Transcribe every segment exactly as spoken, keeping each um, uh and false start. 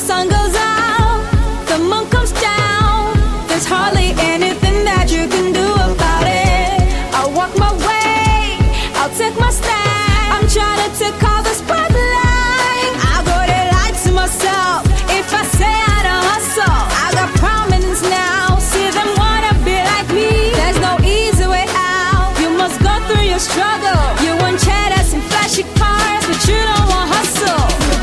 sun goes out, the moon comes down. There's hardly anything that you can do about it. I'll walk my way, I'll take my stand. I'm trying to take all the spotlight. I got it light to myself. If I say I don't hustle, I got prominence now. See them wanna be like me. There's no easy way out. You must go through your struggle. You want cheddars and flashy cars, but you don't want hustle.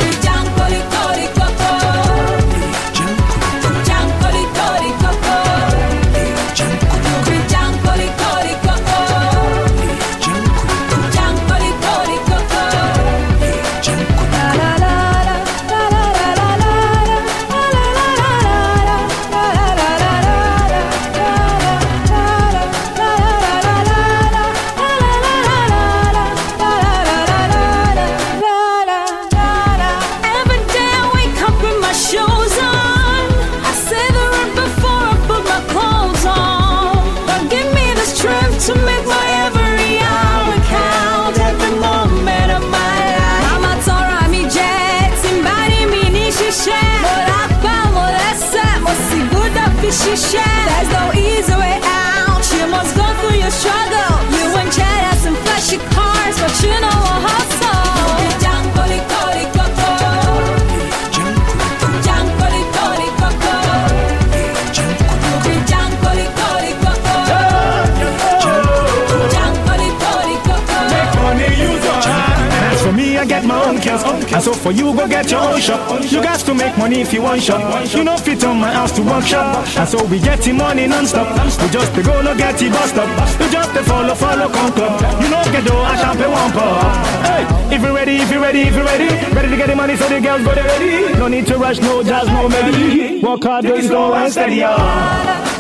To make my every hour count, every moment of my life. Mama tora mi jet, simbani mi ni shishe. Morapa molese, mosiguda fishishe. There's no easy way out. You must go through your struggle. You want cheddars and flashy cars, but you know a hustle. I get my own kills, and so for you go get your own shop. You got to make money if you want shop. You know fit on my house to workshop, and so we getting money non-stop. We just the go no get it bust up. We just the follow follow come club. You know get dough, I can't pay one pop. Hey, if you ready, if you ready, if you ready, ready to get the money, so the girls go they ready. No need to rush, no jazz, no melody. Work hard, don't go and steady on.